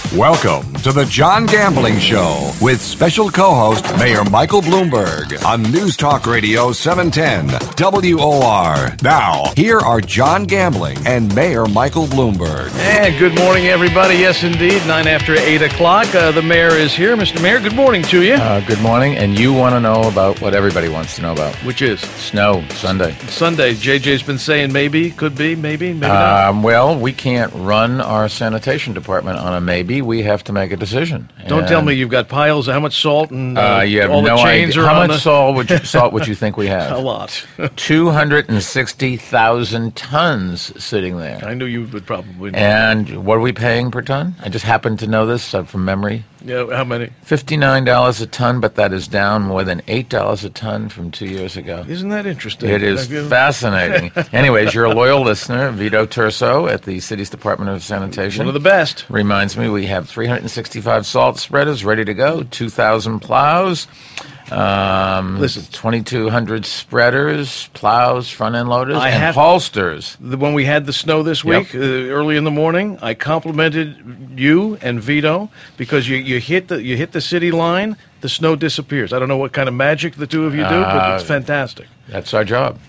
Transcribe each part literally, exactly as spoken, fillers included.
Welcome to the John Gambling Show with special co-host Mayor Michael Bloomberg on News Talk Radio seven ten W O R. Now, here are John Gambling and Mayor Michael Bloomberg. And good morning, everybody. Yes, indeed, nine after eight o'clock. Uh, the mayor is here. Mister Mayor, good morning to you. Uh, good morning. And you want to know about what everybody wants to know about. Which is? Snow, Sunday. Sunday. J J's been saying maybe, could be, maybe, maybe not. Um, well, we can't run our sanitation department on a maybe. We have to make a decision. Don't and, tell me you've got piles of how much salt and uh, uh, you have all no the chains idea. are How on much the... salt would, you, salt would you think we have? A lot. two hundred sixty thousand tons sitting there. I knew you would probably know. And what are we paying per ton? I just happen to know this uh, from memory. Yeah, how many? fifty-nine dollars a ton, but that is down more than eight dollars a ton from two years ago. Isn't that interesting? It is fascinating. Anyways, you're a loyal listener. Vito Turso at the city's Department of Sanitation. One of the best. Reminds me we have three hundred sixty-five salt spreaders ready to go, two thousand plows, um, Listen. twenty-two hundred spreaders, plows, front-end loaders, I and have- holsters. The, when we had the snow this week, Yep. uh, early in the morning, I complimented you and Vito because you, you hit the you hit the city line, the snow disappears. I don't know what kind of magic the two of you do, but Uh, it's fantastic. That's our job.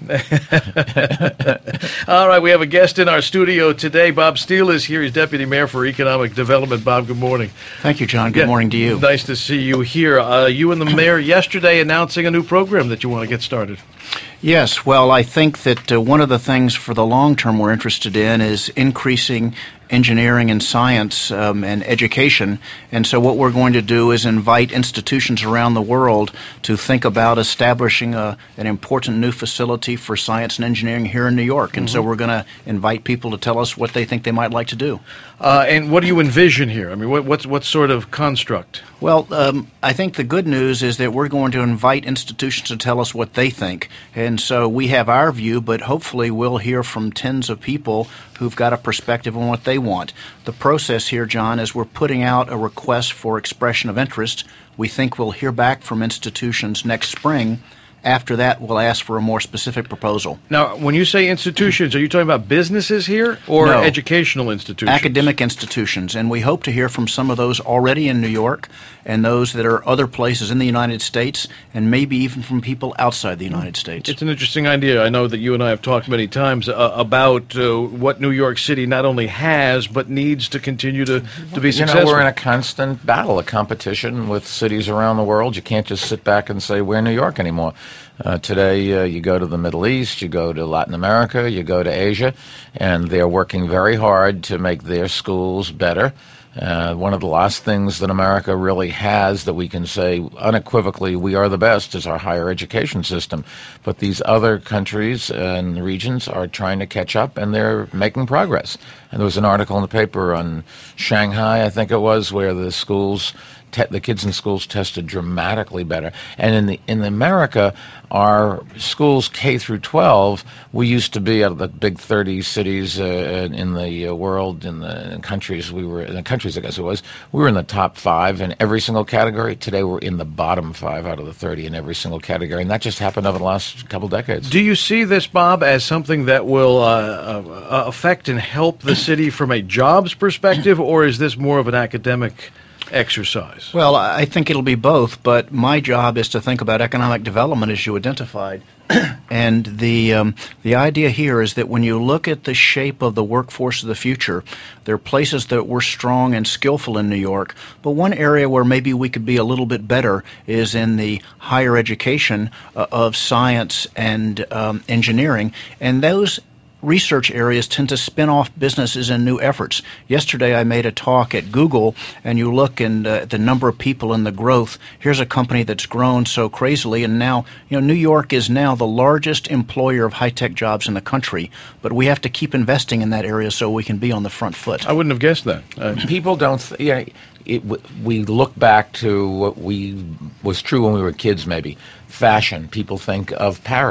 All right, we have a guest in our studio today. Bob Steele is here. He's Deputy Mayor for Economic Development. Bob, good morning. Thank you, John. Good Yeah, morning to you. Nice to see you here. Uh, you and the mayor yesterday announcing a new program that you want to get started. Yes, well, I think that uh, one of the things for the long term we're interested in is increasing engineering and science um, and education. And so what we're going to do is invite institutions around the world to think about establishing a, an important new facility for science and engineering here in New York. And mm-hmm. so we're going to invite people to tell us what they think they might like to do. Uh, and what do you envision here? I mean, what, what's what sort of construct? Well, um, I think the good news is that we're going to invite institutions to tell us what they think. And so we have our view, but hopefully we'll hear from tens of people who've got a perspective on what they want. The process here, John, is we're putting out a request for expression of interest. We think we'll hear back from institutions next spring. After that, we'll ask for a more specific proposal. Now, when you say institutions, are you talking about businesses here or No. educational institutions? Academic institutions, and we hope to hear from some of those already in New York and those that are other places in the United States and maybe even from people outside the United States. It's an interesting idea. I know that you and I have talked many times uh, about uh, what New York City not only has but needs to continue to, to be You successful. know, we're in a constant battle, a competition with cities around the world. You can't just sit back and say, we're New York anymore. Uh, today, uh, you go to the Middle East, you go to Latin America, you go to Asia, and they're working very hard to make their schools better. Uh, one of the last things that America really has that we can say unequivocally we are the best is our higher education system. But these other countries and regions are trying to catch up, and they're making progress. And there was an article in the paper on Shanghai, I think it was, where the schools Te- the kids in schools tested dramatically better. And in the in America, our schools K through twelve, we used to be out of the big thirty cities uh, in the uh, world, in the countries we were in the countries I guess it was, we were in the top five in every single category. Today we're in the bottom five out of the thirty in every single category, and that just happened over the last couple decades. Do you see this, Bob, as something that will uh, uh, affect and help the city from a jobs perspective, or is this more of an academic exercise? Well, I think it'll be both, but my job is to think about economic development as you identified. And the um, the idea here is that when you look at the shape of the workforce of the future, there are places that we're strong and skillful in New York, but one area where maybe we could be a little bit better is in the higher education uh, of science and um, engineering, and those research areas tend to spin off businesses and new efforts. Yesterday I made a talk at Google, and you look and uh, the number of people and the growth. Here's a company that's grown so crazily, and now, you know, New York is now the largest employer of high-tech jobs in the country, but we have to keep investing in that area so we can be on the front foot. I wouldn't have guessed that. Uh, People don't, th- you know, it, w- we look back to what we was true when we were kids maybe. Fashion, people think of Paris.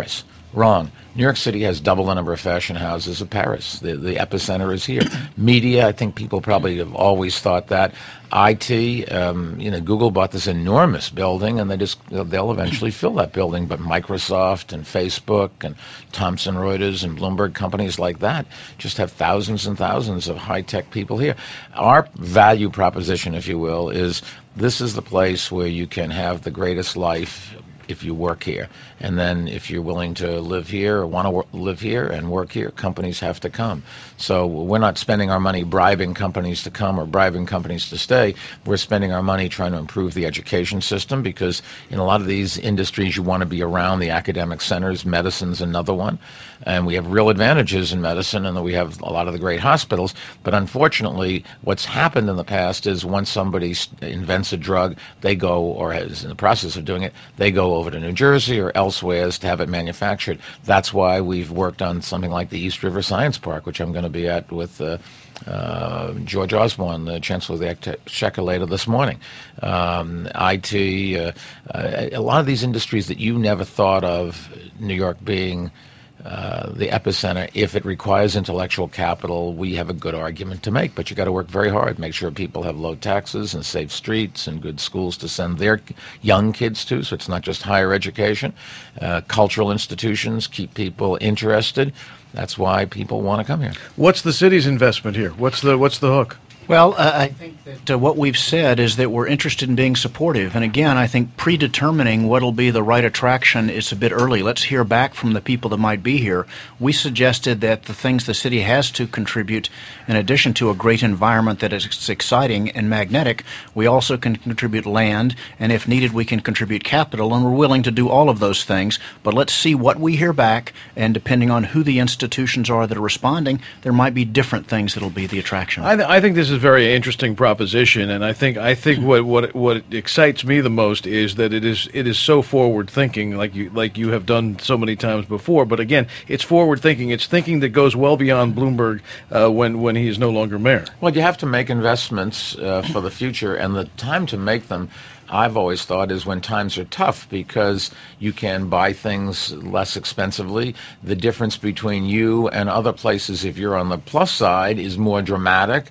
Wrong. New York City has double the number of fashion houses of Paris. The, the epicenter is here. Media, I think people probably have always thought that. I T, um, you know, Google bought this enormous building, and they just they'll eventually fill that building. But Microsoft and Facebook and Thomson Reuters and Bloomberg, companies like that, just have thousands and thousands of high-tech people here. Our value proposition, if you will, is this is the place where you can have the greatest life if you work here. And then if you're willing to live here or want to wor- live here and work here, companies have to come. So we're not spending our money bribing companies to come or bribing companies to stay. We're spending our money trying to improve the education system, because in a lot of these industries you want to be around the academic centers. Medicine's another one. And we have real advantages in medicine, and that we have a lot of the great hospitals. But unfortunately, what's happened in the past is once somebody invents a drug, they go, or is in the process of doing it, they go over to New Jersey or elsewhere to have it manufactured. That's why we've worked on something like the East River Science Park, which I'm going to be at with uh, uh, George Osborne, the Chancellor of the Exchequer, later this morning. Um, I T, uh, uh, a lot of these industries that you never thought of New York being Uh, the epicenter. If it requires intellectual capital, we have a good argument to make, but you got to work very hard, make sure people have low taxes and safe streets and good schools to send their young kids to, so it's not just higher education. Uh, cultural institutions keep people interested. That's why people want to come here. What's the city's investment here? What's the what's the hook? Well, uh, I think that uh, what we've said is that we're interested in being supportive. And again, I think predetermining what will be the right attraction is a bit early. Let's hear back from the people that might be here. We suggested that the things the city has to contribute, in addition to a great environment that is exciting and magnetic, we also can contribute land, and if needed, we can contribute capital, and we're willing to do all of those things. But let's see what we hear back, and depending on who the institutions are that are responding, there might be different things that will be the attraction. I, th- I think this is a very interesting proposition, and I think I think what, what what excites me the most is that it is it is so forward thinking, like you like you have done so many times before. But again, it's forward thinking. It's thinking that goes well beyond Bloomberg uh, when when he is no longer mayor. Well, you have to make investments uh, for the future, and the time to make them, I've always thought, is when times are tough, because you can buy things less expensively. The difference between you and other places, if you're on the plus side, is more dramatic.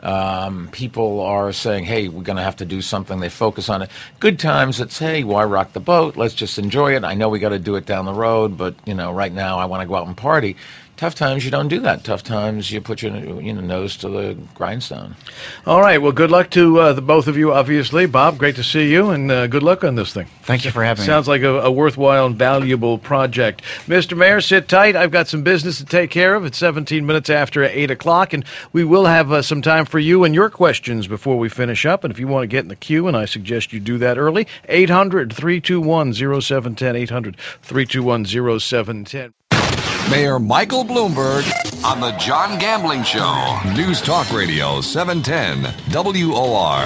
Um, people are saying, hey, we're going to have to do something. They focus on it. Good times, it's, hey, why rock the boat? Let's just enjoy it. I know we got to do it down the road, but, you know, right now I want to go out and party. Tough times, you don't do that. Tough times, you put your you know, nose to the grindstone. All right. Well, good luck to uh, the both of you, obviously. Bob, great to see you, and uh, good luck on this thing. Thank you for having Sounds me. like a, a worthwhile and valuable project. Mister Mayor, sit tight. I've got some business to take care of. It's seventeen minutes after eight o'clock, and we will have uh, some time for you and your questions before we finish up. And if you want to get in the queue, and I suggest you do that early, eight hundred, three two one, oh seven one oh, eight hundred, three two one, oh seven one oh. Mayor Michael Bloomberg on the John Gambling Show. News Talk Radio seven ten W O R.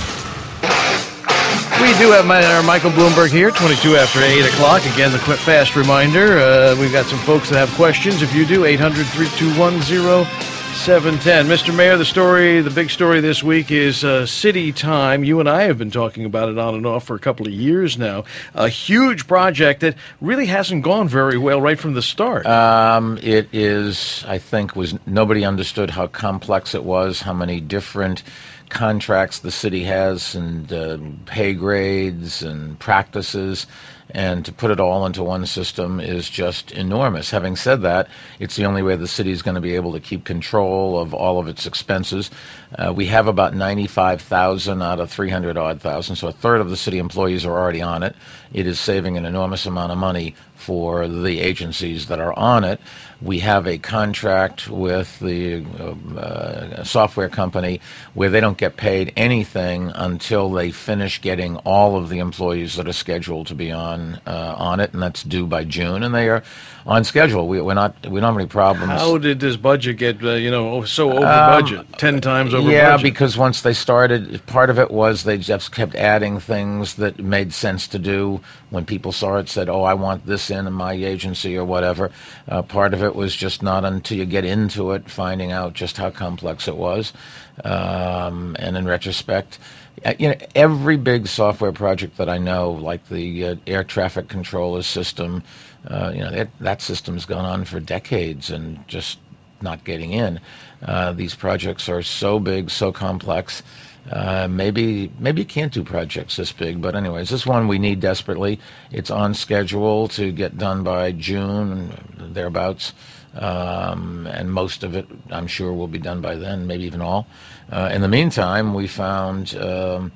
We do have Mayor Michael Bloomberg here, twenty-two after eight o'clock. Again, the quick, fast reminder, uh, we've got some folks that have questions. If you do, eight hundred, three two one, oh seven one oh. Mister Mayor, the story, the big story this week is uh, City Time. You and I have been talking about it on and off for a couple of years now. A huge project that really hasn't gone very well right from the start. Um, it is, I think, was nobody understood how complex it was, how many different contracts the city has, and uh, pay grades and practices, and to put it all into one system is just enormous. Having said that, it's the only way the city is going to be able to keep control of all of its expenses. Uh, we have about ninety-five thousand out of three hundred odd thousand, so a third of the city employees are already on it. It is saving an enormous amount of money for the agencies that are on it. We have a contract with the uh, uh, software company where they don't get paid anything until they finish getting all of the employees that are scheduled to be on uh, on it, and that's due by June, and they are on schedule. We, we're not we don't have any problems. How did this budget get uh, you know so over Um, budget, ten times over yeah, budget? because once they started, part of it was they just kept adding things that made sense to do. When people saw it, said, "Oh, I want this case in my agency or whatever. Uh, part of it was just not until you get into it, finding out just how complex it was. Um, and in retrospect, you know, every big software project that I know, like the uh, air traffic controller system, uh, you know, that, that system's gone on for decades and just not getting in. Uh, these projects are so big, so complex. Uh, maybe maybe you can't do projects this big, but anyways, this one we need desperately. It's on schedule to get done by June, thereabouts, um, and most of it, I'm sure, will be done by then, maybe even all. Uh, in the meantime, we found um,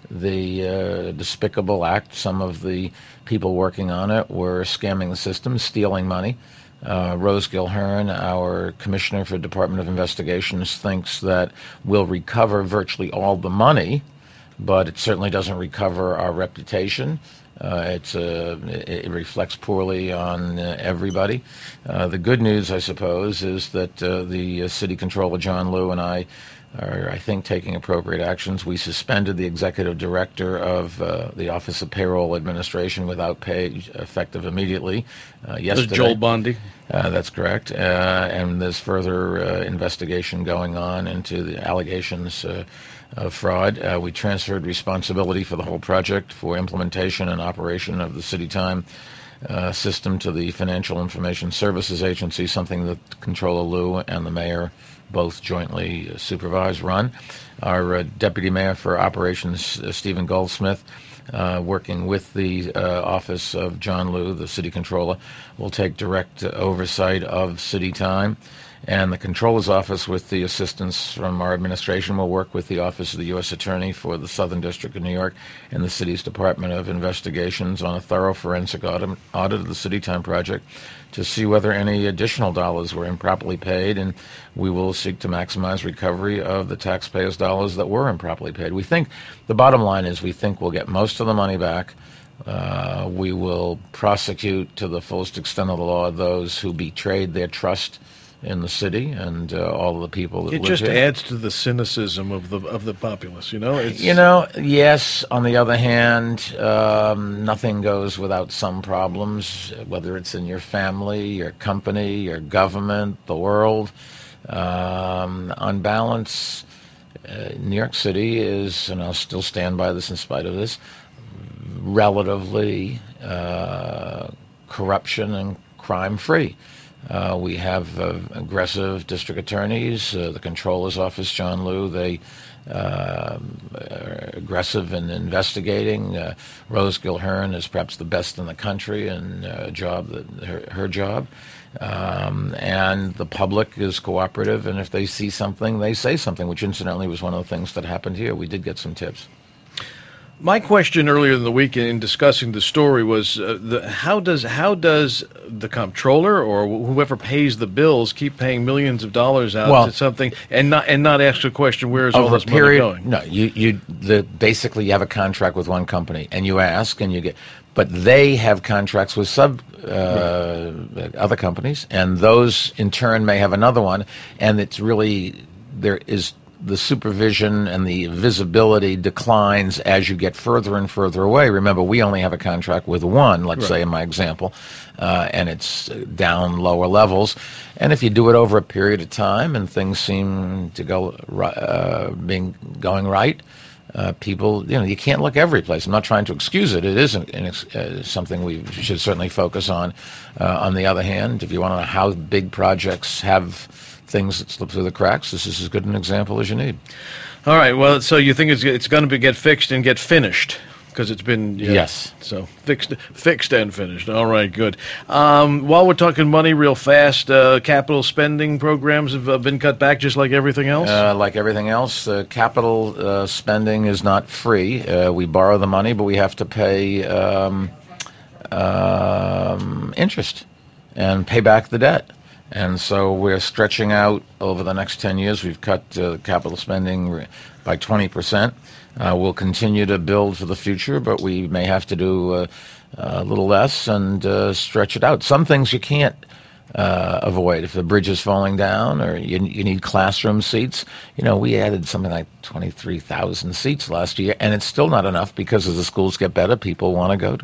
the uh, despicable act. Some of the people working on it were scamming the system, stealing money. Uh, Rose Gilhern, our commissioner for Department of Investigations, thinks that we'll recover virtually all the money, but it certainly doesn't recover our reputation. Uh, it's uh, it, it reflects poorly on uh, everybody. Uh, the good news, I suppose, is that uh, the uh, city controller, John Liu, and I are, I think, taking appropriate actions. We suspended the executive director of uh, the Office of Payroll Administration without pay, effective immediately. Uh, yesterday. Joel Bondi. Uh, that's correct. Uh, and there's further uh, investigation going on into the allegations uh, of fraud. Uh, we transferred responsibility for the whole project for implementation and operation of the CityTime uh, system to the Financial Information Services Agency, something that Controller Liu and the mayor both jointly supervise, run. Our uh, deputy mayor for operations, uh, Stephen Goldsmith, uh, working with the uh, office of John Liu, the city controller, will take direct uh, oversight of CityTime. And the controller's office, with the assistance from our administration, will work with the office of the U S Attorney for the Southern District of New York and the city's Department of Investigations on a thorough forensic audit, audit of the CityTime project to see whether any additional dollars were improperly paid, and we will seek to maximize recovery of the taxpayers' dollars that were improperly paid. We think, the bottom line is, we think we'll get most of the money back. Uh, we will prosecute to the fullest extent of the law those who betrayed their trust in the city and uh, all of the people that it live just here. adds to the cynicism of the of the populace, you know. It's, you know, yes. On the other hand, um, nothing goes without some problems, whether it's in your family, your company, your government, the world. Um, on balance, uh, New York City is, and I'll still stand by this in spite of this, relatively uh, corruption and crime-free. Uh, we have uh, aggressive district attorneys, uh, the controller's office, John Liu. They uh, are aggressive in investigating. Uh, Rose Gilhern is perhaps the best in the country in a job that her, her job. Um, and the public is cooperative, and if they see something, they say something, which incidentally was one of the things that happened here. We did get some tips. My question earlier in the week in discussing the story was uh, the, how does how does the comptroller or whoever pays the bills keep paying millions of dollars out well, to something and not and not ask the question, where is all this period, money going? No, you you the basically you have a contract with one company and you ask and you get, but they have contracts with sub uh, right. other companies, and those in turn may have another one, and it's really there is. The supervision and the visibility declines as you get further and further away. Remember, we only have a contract with one, let's right. say in my example, uh, and it's down lower levels. And if you do it over a period of time and things seem to go uh, being going right, uh, people, you know, you can't look every place. I'm not trying to excuse it. It isn't uh, something we should certainly focus on. Uh, on the other hand, if you want to know how big projects have things that slip through the cracks, this is as good an example as you need. All right. Well, so you think it's it's going to be get fixed and get finished because it's been yeah, yes. So fixed, fixed and finished. All right. Good. Um, while we're talking money, real fast, uh, capital spending programs have uh, been cut back, just like everything else. Uh, like everything else, uh, capital uh, spending is not free. Uh, we borrow the money, but we have to pay um, um, interest and pay back the debt. And so we're stretching out over the next ten years. We've cut uh, capital spending by twenty percent. Uh, we'll continue to build for the future, but we may have to do uh, a little less and uh, stretch it out. Some things you can't uh, avoid. If the bridge is falling down or you, you need classroom seats, you know, we added something like twenty-three thousand seats last year, and it's still not enough because as the schools get better, people want to go to them.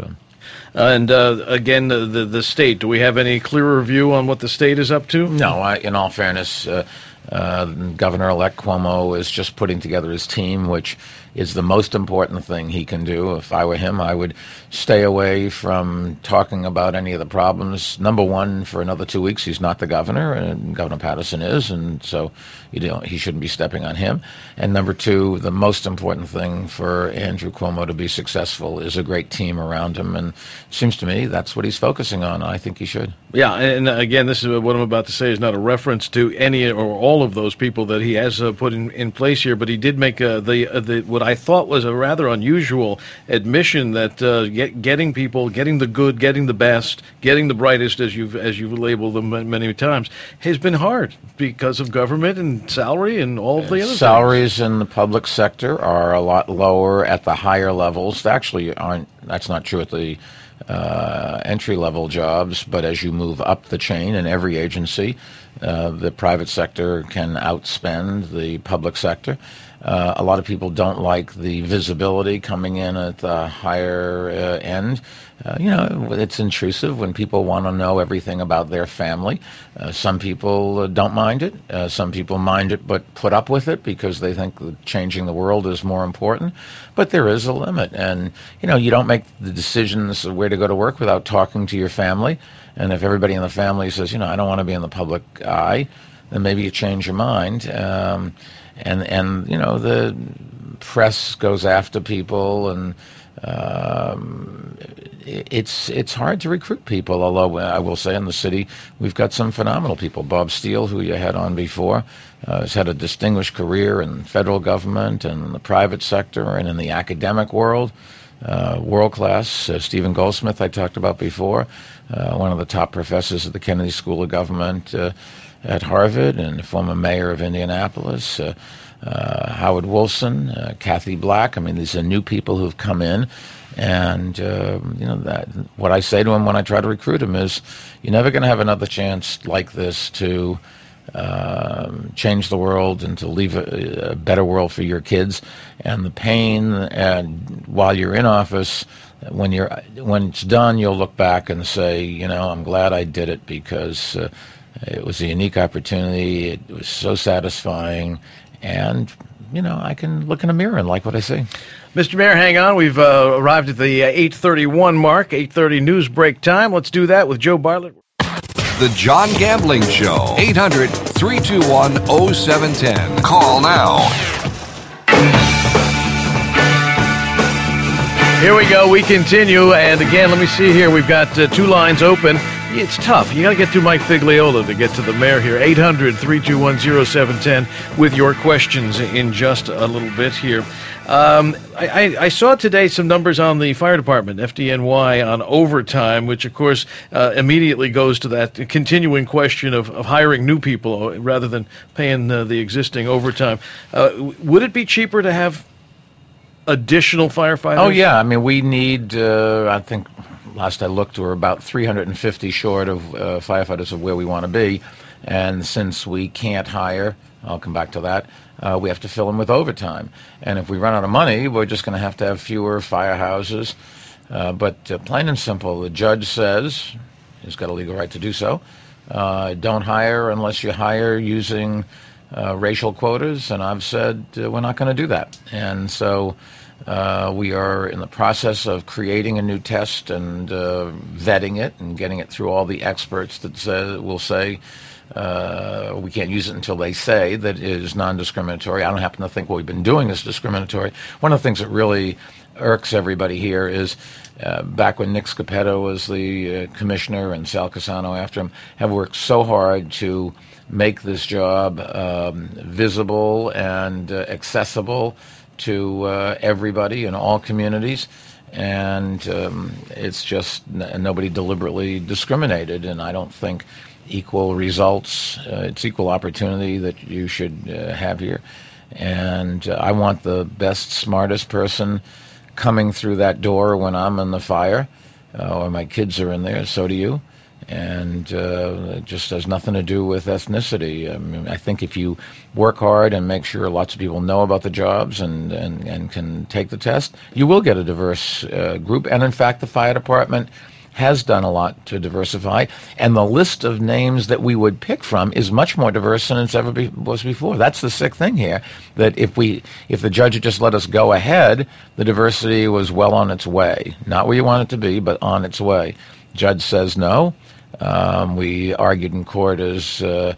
And uh, again, the, the the state. Do we have any clearer view on what the state is up to? No, I, in all fairness, uh, uh, Governor-elect Cuomo is just putting together his team, which is the most important thing he can do. If I were him, I would stay away from talking about any of the problems. Number one, for another two weeks, he's not the governor, and Governor Patterson is, and so you know, he shouldn't be stepping on him. And number two, the most important thing for Andrew Cuomo to be successful is a great team around him, and it seems to me that's what he's focusing on. I think he should. Yeah, and again, this is what I'm about to say is not a reference to any or all of those people that he has uh, put in, in place here, but he did make uh, the uh, the what I thought was a rather unusual admission that uh, get, getting people, getting the good, getting the best, getting the brightest, as you've as you've labeled them many times, has been hard because of government and salary and all of the other salaries things. In the public sector are a lot lower at the higher levels. They actually aren't. That's not true at the uh, entry-level jobs, but as you move up the chain in every agency, uh, the private sector can outspend the public sector. Uh, a lot of people don't like the visibility coming in at the higher uh, end. Uh, you know, it's intrusive when people want to know everything about their family. Uh, some people uh, don't mind it. Uh, some people mind it but put up with it because they think that changing the world is more important. But there is a limit. And, you know, you don't make the decisions of where to go to work without talking to your family. And if everybody in the family says, you know, I don't want to be in the public eye, then maybe you change your mind. Um, And, and you know, the press goes after people, and um, it's it's hard to recruit people, although I will say in the city we've got some phenomenal people. Bob Steele, who you had on before, uh, has had a distinguished career in federal government and in the private sector and in the academic world. Uh, world-class. Uh, Stephen Goldsmith, I talked about before, uh, one of the top professors at the Kennedy School of Government uh, at Harvard and former mayor of Indianapolis, uh, uh, Howard Wolfson, uh, Kathy Black. I mean, these are new people who've come in, and uh, you know that what I say to them when I try to recruit them is, you're never going to have another chance like this to um, change the world and to leave a, a better world for your kids. And the pain, and while you're in office, when you're when it's done, you'll look back and say, you know, I'm glad I did it because. Uh, It was a unique opportunity. It was so satisfying. And, you know, I can look in a mirror and like what I see. Mister Mayor, hang on. We've uh, arrived at the uh, eight thirty-one mark, eight thirty news break time. Let's do that with Joe Bartlett. The John Gambling Show, eight hundred, three two one, oh seven one oh. Call now. Here we go. We continue. And again, let me see here. We've got uh, two lines open. It's tough. You got to get through Mike Figliola to get to the mayor here. eight hundred, three two one, oh seven one oh with your questions in just a little bit here. Um, I, I, I saw today some numbers on the fire department, F D N Y, on overtime, which, of course, uh, immediately goes to that continuing question of, of hiring new people rather than paying uh, the existing overtime. Uh, would it be cheaper to have additional firefighters? Oh, yeah. I mean, we need, uh, I think... Last I looked, we're about three hundred fifty short of uh, firefighters of where we want to be. And since we can't hire, I'll come back to that, uh, we have to fill them with overtime. And if we run out of money, we're just going to have to have fewer firehouses. Uh, but uh, plain and simple, the judge says, he's got a legal right to do so, uh, don't hire unless you hire using uh, racial quotas. And I've said uh, we're not going to do that. And so... Uh, we are in the process of creating a new test and uh, vetting it and getting it through all the experts that say, will say uh, we can't use it until they say that it is non-discriminatory. I don't happen to think what we've been doing is discriminatory. One of the things that really irks everybody here is uh, back when Nick Scapetto was the uh, commissioner and Sal Casano after him, have worked so hard to make this job um, visible and uh, accessible to uh, everybody in all communities, and um, it's just n- nobody deliberately discriminated, and I don't think equal results, uh, it's equal opportunity that you should uh, have here, and uh, I want the best, smartest person coming through that door when I'm in the fire, uh, or my kids are in there, so do you, And uh, it just has nothing to do with ethnicity. I mean, I think if you work hard and make sure lots of people know about the jobs and, and, and can take the test, you will get a diverse uh, group. And in fact, the fire department has done a lot to diversify. And the list of names that we would pick from is much more diverse than it's ever be, was before. That's the sick thing here, that if we if the judge had just let us go ahead, the diversity was well on its way. Not where you want it to be, but on its way. Judge says no. Um, we argued in court as uh,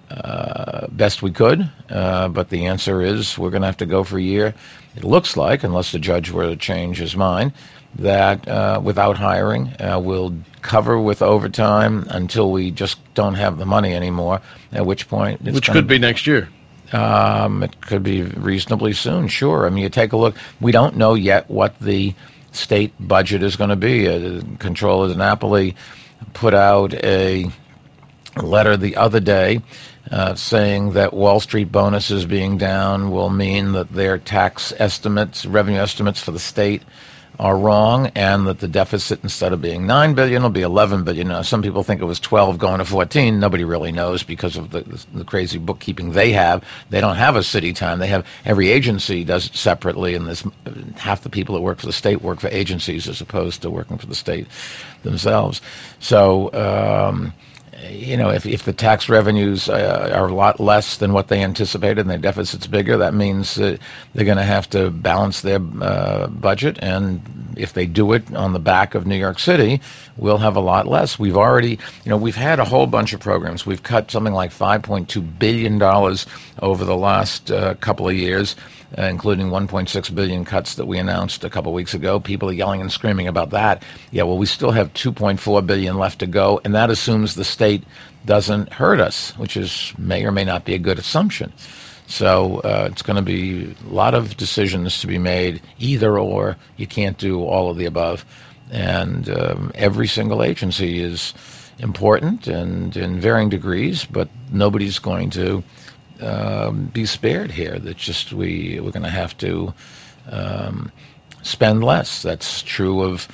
uh, best we could, uh, but the answer is we're going to have to go for a year. It looks like, unless the judge were to change his mind, that uh, without hiring, uh, we'll cover with overtime until we just don't have the money anymore, at which point... It's Which gonna, could be next year. Um, it could be reasonably soon, sure. I mean, you take a look. We don't know yet what the state budget is going to be. Uh, Comptroller Napoli put out a letter the other day uh, saying that Wall Street bonuses being down will mean that their tax estimates, revenue estimates for the state are wrong, and that the deficit, instead of being nine billion dollars, will be eleven billion dollars. Now, some people think it was twelve going to fourteen. Nobody really knows because of the, the, the crazy bookkeeping they have. They don't have a city time. They have, every agency does it separately, and this, half the people that work for the state work for agencies as opposed to working for the state themselves. So, um, you know, if, if the tax revenues uh, are a lot less than what they anticipated and their deficit's bigger, that means that they're going to have to balance their uh, budget. And if they do it on the back of New York City, we'll have a lot less. We've already, you know, we've had a whole bunch of programs. We've cut something like five point two billion dollars over the last uh, couple of years, uh, including one point six billion dollars cuts that we announced a couple of weeks ago. People are yelling and screaming about that. Yeah, well, we still have two point four billion dollars left to go, and that assumes the state doesn't hurt us, which is may or may not be a good assumption. So uh, it's going to be a lot of decisions to be made, either or. You can't do all of the above. And um, every single agency is important and in varying degrees, but nobody's going to um, be spared here. That's just we, we're going to have to um, spend less. That's true of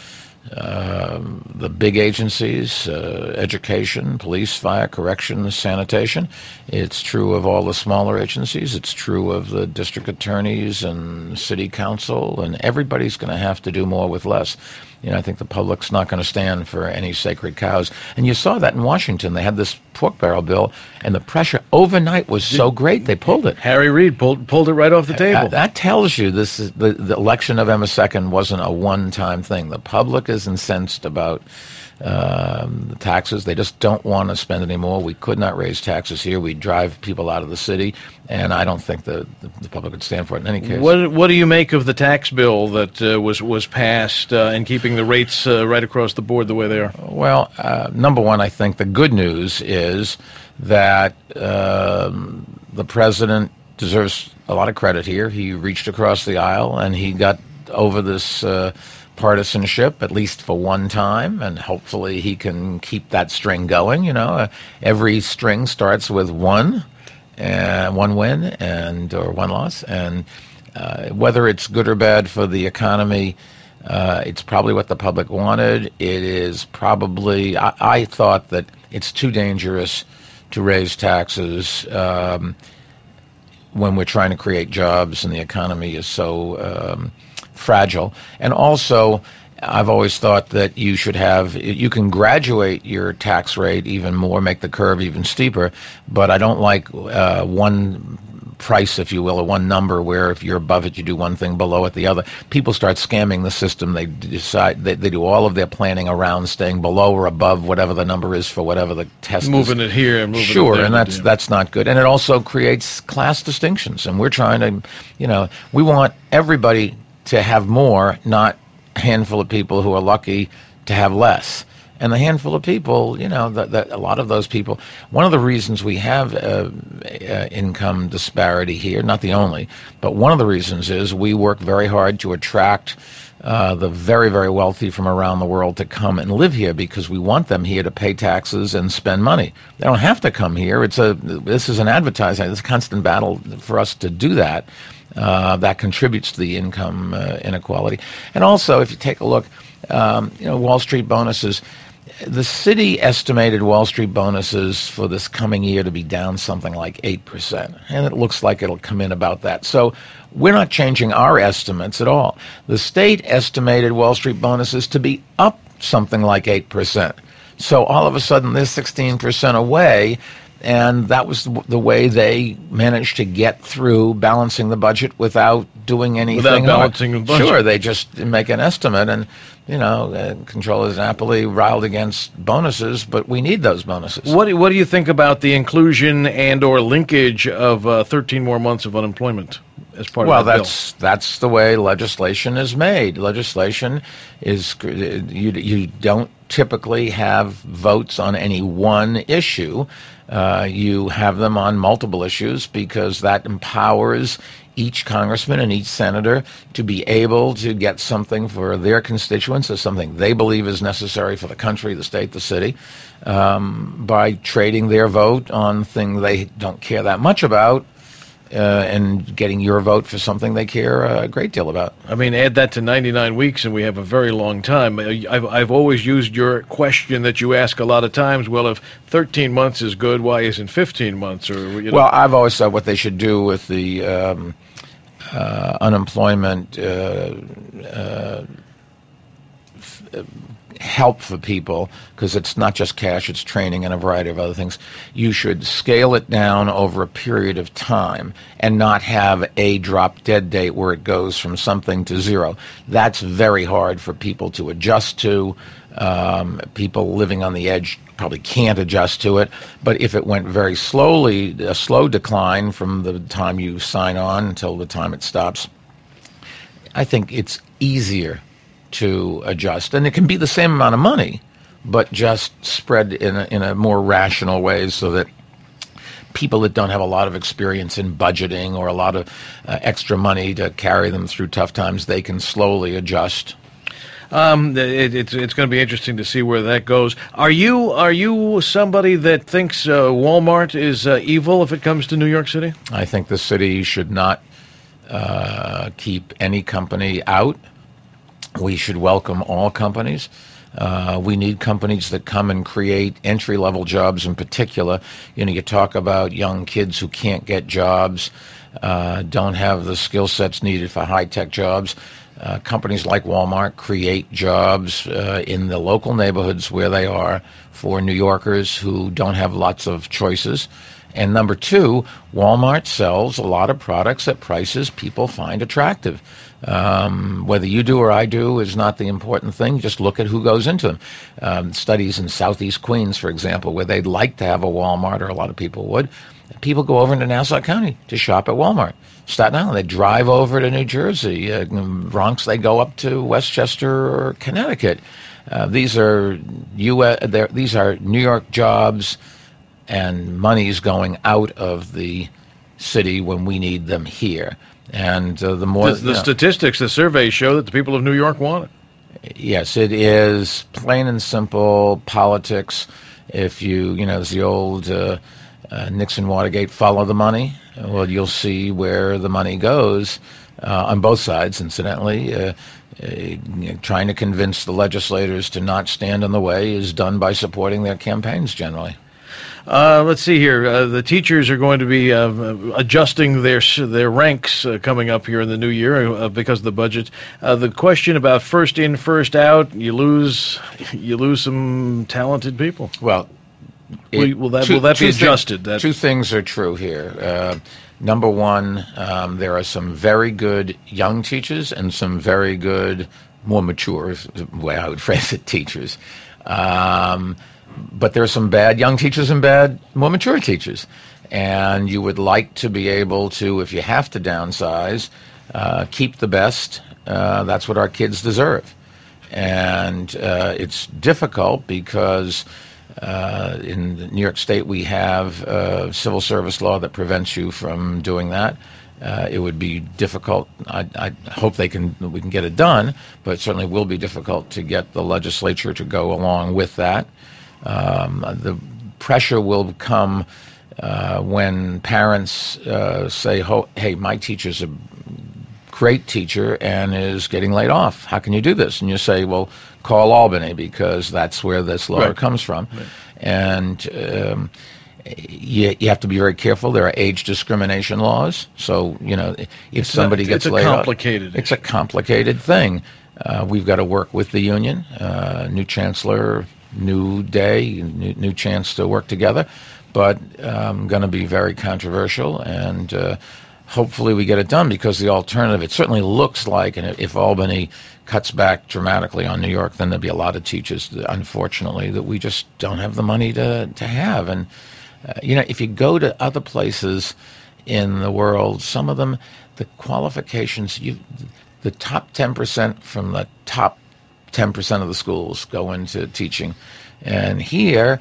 Uh, the big agencies, uh, education, police, fire, corrections, sanitation. It's true of all the smaller agencies. It's true of the district attorneys and city council, and everybody's going to have to do more with less. You know, I think the public's not going to stand for any sacred cows. And you saw that in Washington. They had this pork barrel bill, and the pressure overnight was so great they pulled it. Harry Reid pulled pulled it right off the table. Uh, that tells you this is, the, the election of Emma Second wasn't a one-time thing. The public is incensed about um, the taxes. They just don't want to spend any more. We could not raise taxes here. We'd drive people out of the city, and I don't think the, the, the public would stand for it in any case. What What do you make of the tax bill that uh, was was passed uh, and keeping the rates uh, right across the board the way they are? Well, uh, number one, I think the good news is that um, the president deserves a lot of credit here. He reached across the aisle and he got over this uh, partisanship, at least for one time, and hopefully he can keep that string going. You know, uh, every string starts with one, uh, one win and or one loss, and uh, whether it's good or bad for the economy, uh, it's probably what the public wanted. It is probably, I, I thought that it's too dangerous to raise taxes um, when we're trying to create jobs and the economy is so um, fragile. And also, I've always thought that you should have, you can graduate your tax rate even more, make the curve even steeper, but I don't like uh, one price, if you will, or one number where if you're above it, you do one thing, below it, the other. People start scamming the system. They decide, they, they do all of their planning around staying below or above whatever the number is for whatever the test moving is. it here and moving sure, it there. and that's, that's not good. And it also creates class distinctions. And we're trying to, you know, we want everybody to have more, not a handful of people who are lucky to have less. And the handful of people, you know, that, that a lot of those people, one of the reasons we have uh, uh, income disparity here, not the only, but one of the reasons is we work very hard to attract uh, the very, very wealthy from around the world to come and live here because we want them here to pay taxes and spend money. They don't have to come here. It's a, this is an advertising. It's a constant battle for us to do that. Uh, that contributes to the income uh, inequality. And also, if you take a look, um, you know, Wall Street bonuses, the city estimated Wall Street bonuses for this coming year to be down something like eight percent, and it looks like it'll come in about that. So we're not changing our estimates at all. The state estimated Wall Street bonuses to be up something like eight percent. So all of a sudden, they're sixteen percent away, and that was the, the way they managed to get through balancing the budget without doing anything. Without balancing the budget. Sure, they just make an estimate, and, you know, uh, Comptroller Napoli riled against bonuses, but we need those bonuses. What do, what do you think about the inclusion and or linkage of uh, thirteen more months of unemployment as part well, of that that's that's the way legislation is made. Legislation is you you don't typically have votes on any one issue. Uh, you have them on multiple issues because that empowers each congressman and each senator to be able to get something for their constituents or something they believe is necessary for the country, the state, the city, um, by trading their vote on things they don't care that much about. Uh, and getting your vote for something they care a great deal about. I mean, add that to ninety-nine weeks, and we have a very long time. I've, I've always used your question that you ask a lot of times, well, if thirteen months is good, why isn't fifteen months? Or you know? Well, I've always said what they should do with the um, uh, unemployment uh, uh, f- help for people, because it's not just cash, it's training and a variety of other things. You should scale it down over a period of time and not have a drop dead date where it goes from something to zero. That's very hard for people to adjust to. Um, people living on the edge probably can't adjust to it. But if it went very slowly, a slow decline from the time you sign on until the time it stops, I think it's easier to adjust, and it can be the same amount of money, but just spread in a, in a more rational way, so that people that don't have a lot of experience in budgeting or a lot of uh, extra money to carry them through tough times, they can slowly adjust. Um, it, it's it's going to be interesting to see where that goes. Are you are you somebody that thinks uh, Walmart is uh, evil if it comes to New York City? I think the city should not uh, keep any company out. We should welcome all companies. Uh, we need companies that come and create entry-level jobs in particular. You know, you talk about young kids who can't get jobs, uh, don't have the skill sets needed for high-tech jobs. Uh, companies like Walmart create jobs uh, in the local neighborhoods where they are for New Yorkers who don't have lots of choices. And number two, Walmart sells a lot of products at prices people find attractive. Um, whether you do or I do is not the important thing. Just look at who goes into them. Um, studies in Southeast Queens, for example, where they'd like to have a Walmart, or a lot of people would. People go over into Nassau County to shop at Walmart. Staten Island, they drive over to New Jersey. Uh, Bronx, they go up to Westchester or Connecticut. Uh, these are U S, these are New York jobs, and money's going out of the city when we need them here. And uh, the more... The, the statistics, the surveys show that the people of New York want it. Yes, it is plain and simple politics. If you, you know, there's the old uh, uh, Nixon Watergate, follow the money. Well, you'll see where the money goes uh, on both sides, incidentally. Uh, uh, trying to convince the legislators to not stand in the way is done by supporting their campaigns generally. Uh, let's see here. Uh, the teachers are going to be uh, adjusting their their ranks uh, coming up here in the new year uh, because of the budget. Uh, the question about first in, first out, you lose you lose some talented people. Well, it, will, will that two, will that be thi- adjusted? That... Two things are true here. Uh, number one, um, there are some very good young teachers and some very good, more mature, is the way I would phrase it, teachers. Um, But there are some bad young teachers and bad, more mature teachers. And you would like to be able to, if you have to downsize, uh, keep the best. Uh, that's what our kids deserve. And uh, it's difficult because uh, in New York State we have a civil service law that prevents you from doing that. Uh, it would be difficult. I, I hope they can we can get it done, but it certainly will be difficult to get the legislature to go along with that. Um, the pressure will come uh, when parents uh, say, "Hey, my teachers are great teacher and is getting laid off. How can you do this? And you say, well, call Albany because that's where this law Right. comes from. Right. And um, you, you have to be very careful. There are age discrimination laws. So, you know, if It's somebody not- gets it's a laid complicated off, it's a complicated thing. Uh, we've got to work with the union, uh, new chancellor, new day, new, new chance to work together. But um, going to be very controversial, and uh, hopefully we get it done, because the alternative, it certainly looks like, and if Albany cuts back dramatically on New York, then there'll be a lot of teachers, that, unfortunately, that we just don't have the money to, to have. And, uh, you know, if you go to other places in the world, some of them, the qualifications, you, the top ten percent from the top ten percent of the schools go into teaching. And here,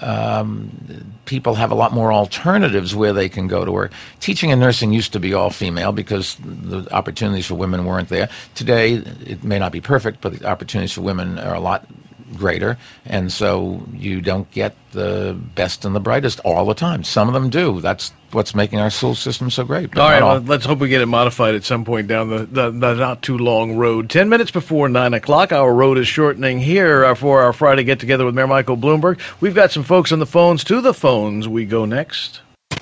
um, people have a lot more alternatives where they can go to work. Teaching and nursing used to be all female because the opportunities for women weren't there. Today, it may not be perfect, but the opportunities for women are a lot greater, and so you don't get the best and the brightest all the time. Some of them do. That's what's making our school system so great. but All right, not well, let's hope we get it modified at some point down the, the, the not too long road. Ten minutes before nine o'clock, our road is shortening here uh, for our Friday get together with Mayor Michael Bloomberg. We've got some folks on the phones. To the phones we go next.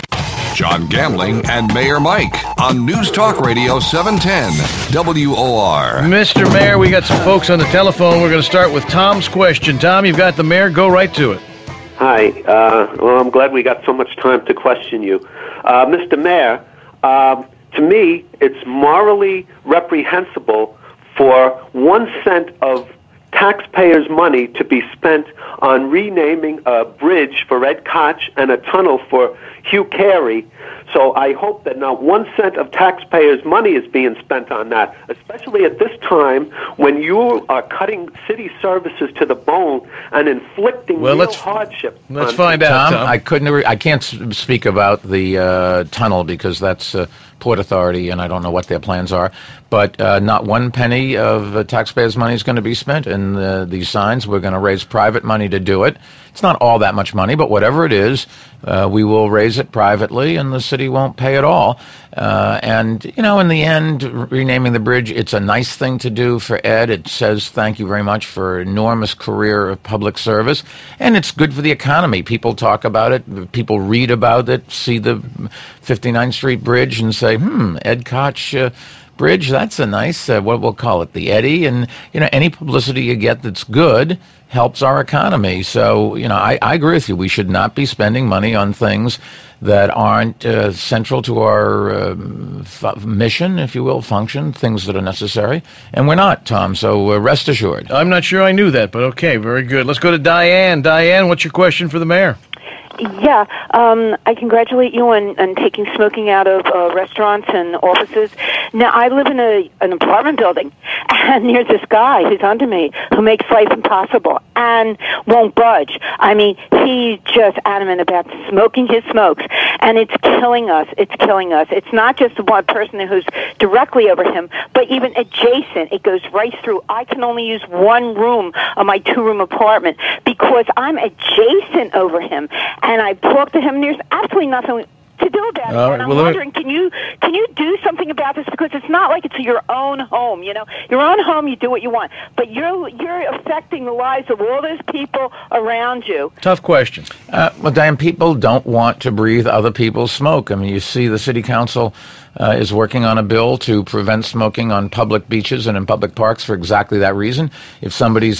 John Gambling and Mayor Mike on News Talk Radio seven ten W O R. Mister Mayor, we got some folks on the telephone. We're going to start with Tom's question. Tom, you've got the mayor. Go right to it. Hi. Uh, well, I'm glad we got so much time to question you. Uh, Mister Mayor, um, to me, it's morally reprehensible for one cent of taxpayers' money to be spent on renaming a bridge for Ed Koch and a tunnel for Hugh Carey. So I hope that not one cent of taxpayers' money is being spent on that, especially at this time when you are cutting city services to the bone and inflicting Well, real let's- hardship. Let's on find out, Tom, Tom. I couldn't. Re- I can't s- speak about the uh, tunnel because that's uh, Port Authority, and I don't know what their plans are. But uh, not one penny of uh, taxpayers' money is going to be spent in uh, these signs. We're going to raise private money to do it. It's not all that much money, but whatever it is, uh, we will raise it privately, and the city won't pay at all. Uh, and, you know, in the end, renaming the bridge, it's a nice thing to do for Ed. It says thank you very much for an enormous career of public service, and it's good for the economy. People talk about it. People read about it, see the fifty-ninth Street Bridge and say, hmm, Ed Koch uh, Bridge, that's a nice, uh, what we'll call it, the Eddie. And, you know, any publicity you get that's good helps our economy. So, you know, I, I agree with you. We should not be spending money on things that aren't uh, central to our uh, f- mission, if you will, function, things that are necessary. And we're not, Tom, so uh, rest assured. I'm not sure I knew that, but okay, very good. Let's go to Diane. Diane, what's your question for the mayor? Yeah, um, I congratulate you on, on taking smoking out of uh, restaurants and offices. Now, I live in a an apartment building, and there's this guy who's under me who makes life impossible and won't budge. I mean, he's just adamant about smoking his smokes, and it's killing us. It's killing us. It's not just the one person who's directly over him, but even adjacent. It goes right through. I can only use one room of my two-room apartment because I'm adjacent over him. And I talked to him, and there's absolutely nothing to do about it. All right, and I'm well, let me- wondering, can you can you do something about this? Because it's not like it's your own home, you know. Your own home, you do what you want, but you're you're affecting the lives of all those people around you. Tough question. Uh, well, Diane, people don't want to breathe other people's smoke. I mean, you see the city council uh, is working on a bill to prevent smoking on public beaches and in public parks for exactly that reason. If somebody's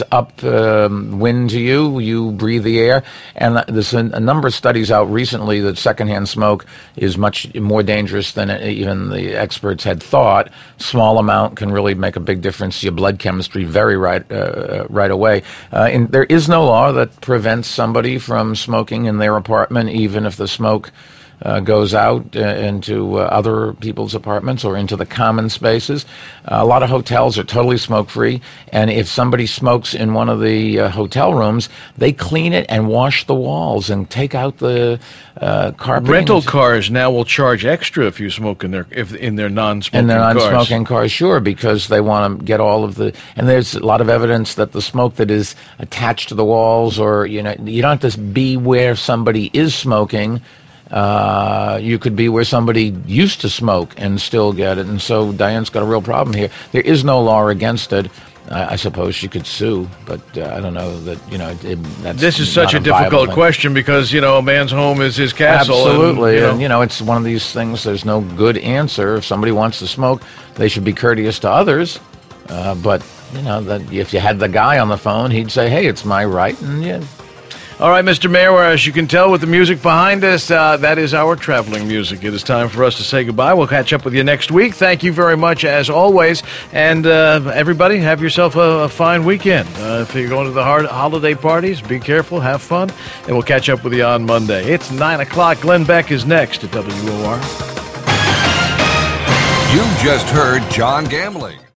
upwind um, to you, you breathe the air. And there's a, a number of studies out recently that secondhand smoke is much more dangerous than even the experts had thought. Small amount can really make a big difference to your blood chemistry very right uh, right away. Uh, and there is no law that prevents somebody from smoking in their apartment, even if the smoke Uh, goes out uh, into uh, other people's apartments or into the common spaces. Uh, a lot of hotels are totally smoke-free, and if somebody smokes in one of the uh, hotel rooms, they clean it and wash the walls and take out the uh, carpeting. Rental cars now will charge extra if you smoke in their if in their non-smoking And they're cars. non-smoking cars, sure, because they want to get all of the. And there's a lot of evidence that the smoke that is attached to the walls, or you know, you don't have to be where somebody is smoking. Uh, you could be where somebody used to smoke and still get it. And so Diane's got a real problem here. There is no law against it. I, I suppose she could sue, but uh, I don't know that, you know, it, it, that's This is such a, not a difficult viable question because, you know, a man's home is his castle. Absolutely. And, you know, and, you know, it's one of these things, there's no good answer. If somebody wants to smoke, they should be courteous to others. Uh, but, you know, that if you had the guy on the phone, he'd say, hey, it's my right. And yeah. All right, Mister Mayor, as you can tell with the music behind us, uh, that is our traveling music. It is time for us to say goodbye. We'll catch up with you next week. Thank you very much, as always. And uh, everybody, have yourself a, a fine weekend. Uh, if you're going to the hard holiday parties, be careful, have fun, and we'll catch up with you on Monday. It's nine o'clock. Glenn Beck is next at W O R. You just heard John Gambling.